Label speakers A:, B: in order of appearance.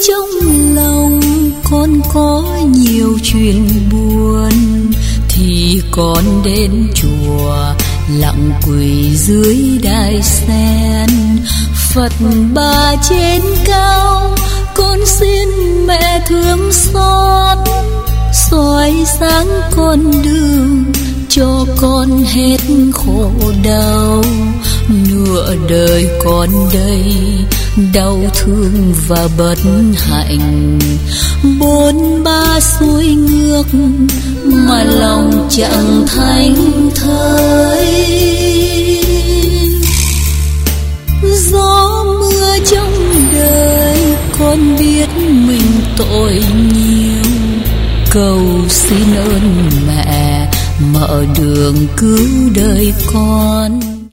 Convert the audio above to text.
A: trong lòng con có nhiều chuyện buồn thì con đến chùa lặng quỳ dưới đài sen. Phật Bà trên cao, con xin mẹ thương xót, soi sáng con đường cho con hết khổ đau. Nửa đời con đây đau thương và bất hạnh, bốn ba xuôi ngược mà lòng chẳng thanh thơi. Gió mưa trong đời con biết mình tội nhiều, cầu xin ơn mẹ mở đường cứu đời con.